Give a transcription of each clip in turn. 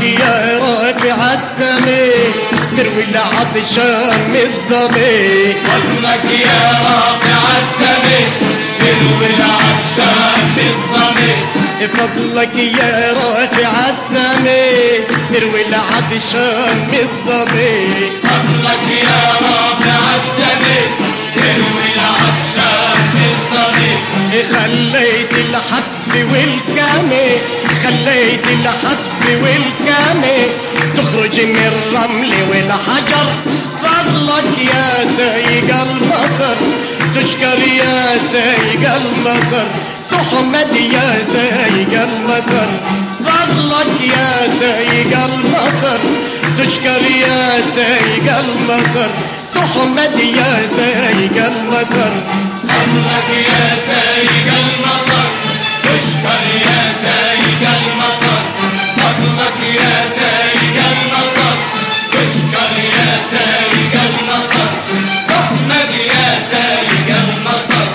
يا رافع السماء تروي العطشان الظمي. فضلك يا رافع السماء تروي العطشان الظمي. فضلك يا رافع السماء تروي العطشان الظمي. فضلك يا رافع السماء تروي العطشان الظمي. خليت الحب والكامي خليت الحب والكامي تخرج من الرمل والحجر. فضلك يا سايق المطر تشكر يا سايق المطر تحمد يا سايق المطر. فضلك يا سايق المطر تشكر يا سايق المطر تحمد يا سايق المطر. فضلك يا سايق المطر تشكر يا سايق المطر. فضلك يا سايق المطر تشكر يا سايق المطر تحمد يا سايق المطر.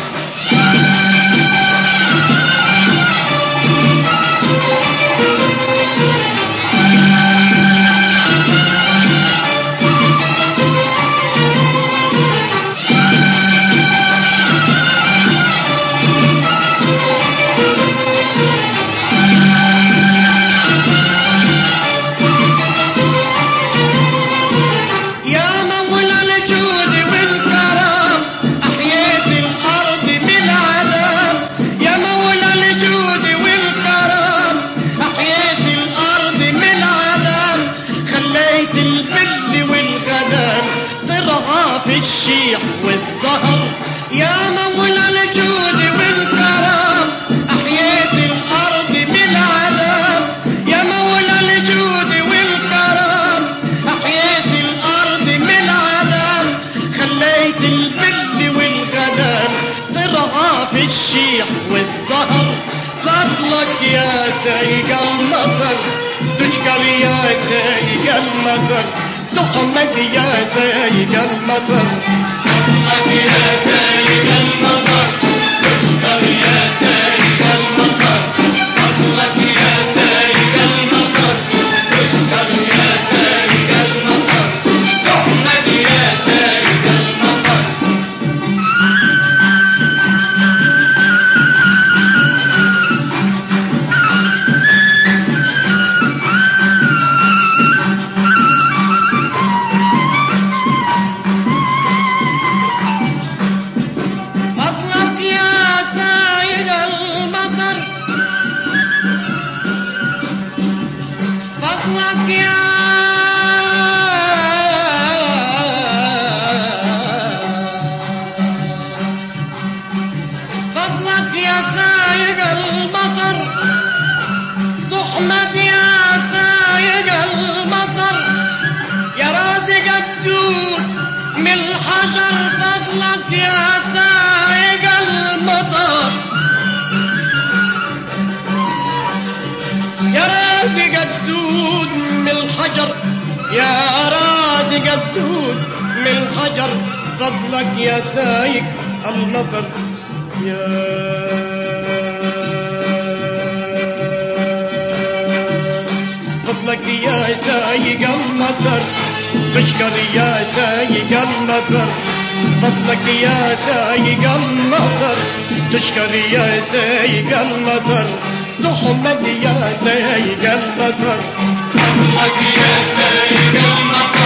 في الشيح والزهر يا مولى الجود والكرم أحييت الأرض بالعذاب. يا مولى الجود والكرم أحييت الأرض بالعذاب. خليت البل والغنم ترعى في الشيح والزهر. فضلك يا سايق المطر تشكر يا سايق المطر تحمد يا سايق المطر. فضلك يا سايق المطر تشكر يا سايق المطر. فضلك يا سايق المطر تشكر يا سايق المطر تحمد يا سايق المطر. فضلك يا فضلك يا سايق المطر تحمد يا سايق المطر يا رازق الدود من الحجر. فضلك يا سايق المطر يا رازق الدود من الحجر يا رازق الدود من الحجر. فضلك يا سايق المطر فضلك يا سايق المطر تشكر يا سايق المطر. فضلك يا سايق المطر تشكر يا سايق المطر تحمد يا سايق المطر. فضلك يا سايق المطر